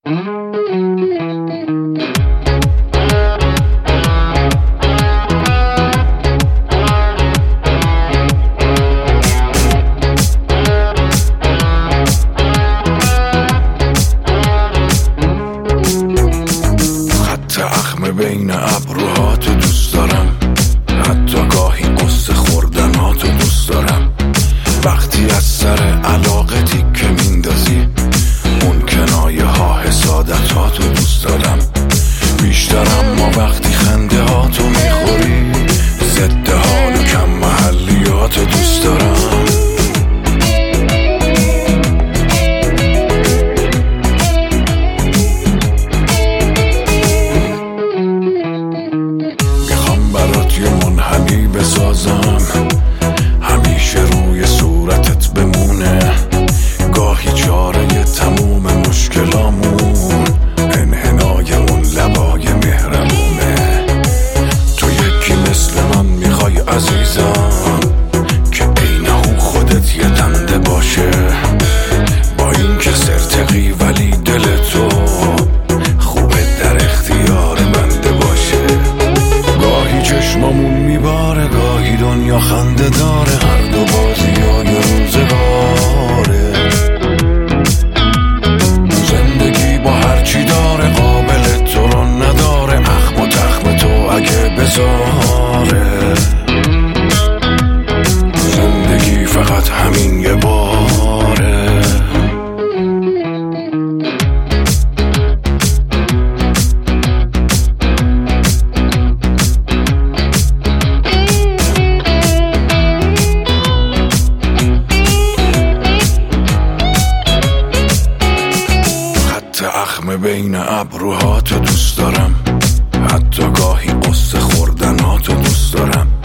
بین ابروهاتو دوست دارم، حتی گاهی قصه خوردناتو دوست دارم. وقتی از سر علاقه تیکه میندازی، اون کنایه ها حسادتاتو دوست دارم بیشتر، اما وقتی خنده هاتو میخوری، ضد حال و کم محلیاتو دوست دارم. منحنی بسازم، همیشه روی صورتت بمونه، گاهی چاره تموم مشکلامون انحنای اون لبای مهرمونه. تو یکی مثل من میخوای عزیزم که عینه خودت یه دنده باشه، با این که سرتقی ولی دل تو خوبه در اختیار بنده باشه. گاهی چشمامون میباره، گاهی دنیا خنده داره، هر دو بازیای روزگاره. زندگی با هرچی داره، قابل تو رو نداره، اخم و تخم تو اگه بذاره. زندگی فقط همین یه باره. اخم بین ابروهاتو دوست دارم، حتی گاهی قصه خوردناتو دوست دارم.